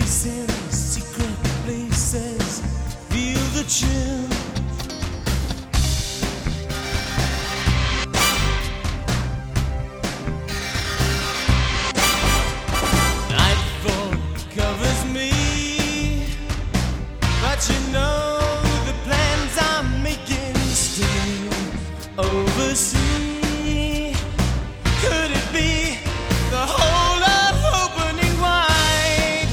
face in secret places, feel the chill. Nightfall covers me, but you know the plans I'm making still oversee. Could it be the whole of opening wide?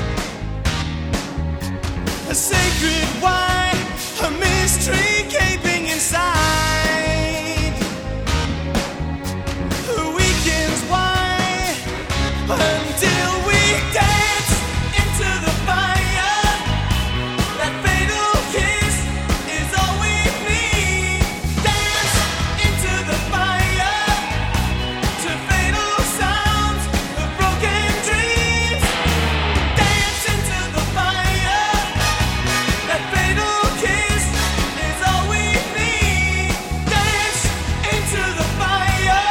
A sacred wine, a mystery gaping inside. The weekends wide until we dance into the fire. That fatal kiss is all we need. Dance into the fire to fatal sounds of broken dreams. Dance into the fire. That fatal kiss is all we need. Dance into the fire.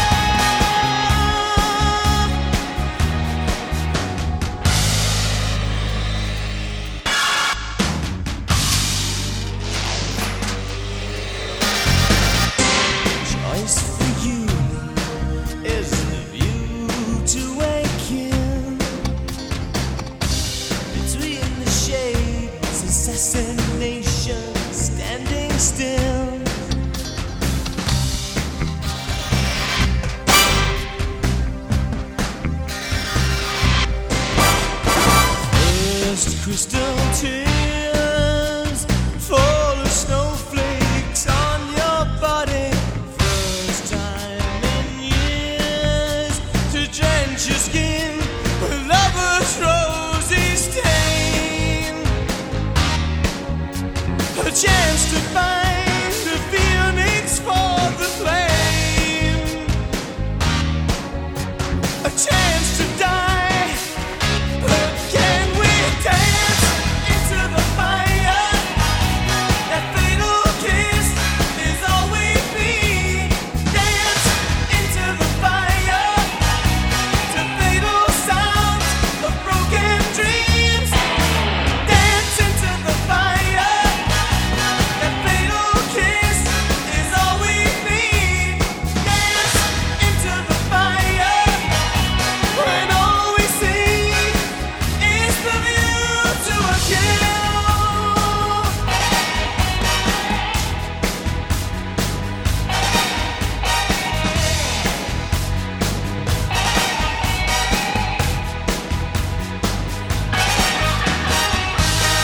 Choice for you is the view to waken between the shades, assassination standing still. First crystal tear.